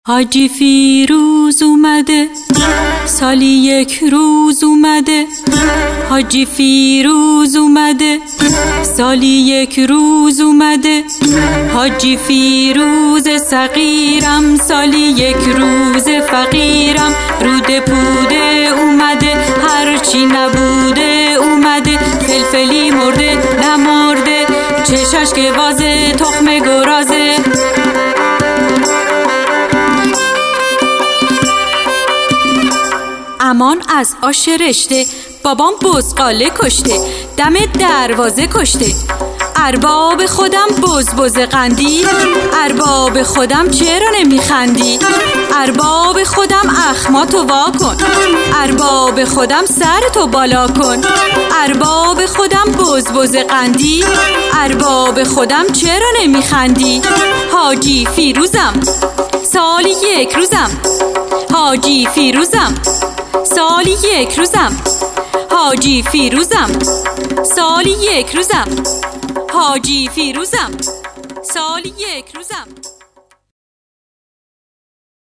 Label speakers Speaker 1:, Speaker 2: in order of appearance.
Speaker 1: حاجی فیروز اومده، سالی یک روز اومده. حاجی فیروز اومده، سالی یک روز اومده. حاجی فیروز صغیرم، سالی یک روز فقیرم. روده پوده اومده، هرچی نبوده اومده. فلفلی مرده نمرده، چشاش که وازه تخم گرازه. امان از آش رشته، بابام بزغاله کشته، دم دروازه کشته. ارباب خودم بز قندی، ارباب خودم چرا نمیخندی؟ ارباب خودم اخماتو وا کن، ارباب خودم سرتو بالا کن. ارباب خودم بز قندی، ارباب خودم چرا نمیخندی؟ حاجی فیروزم، سالی یک روزم. حاجی فیروزم، سالی یک روزم. حاجی فیروزم، سالی یک روزم. حاجی فیروزم، سالی یک روزم.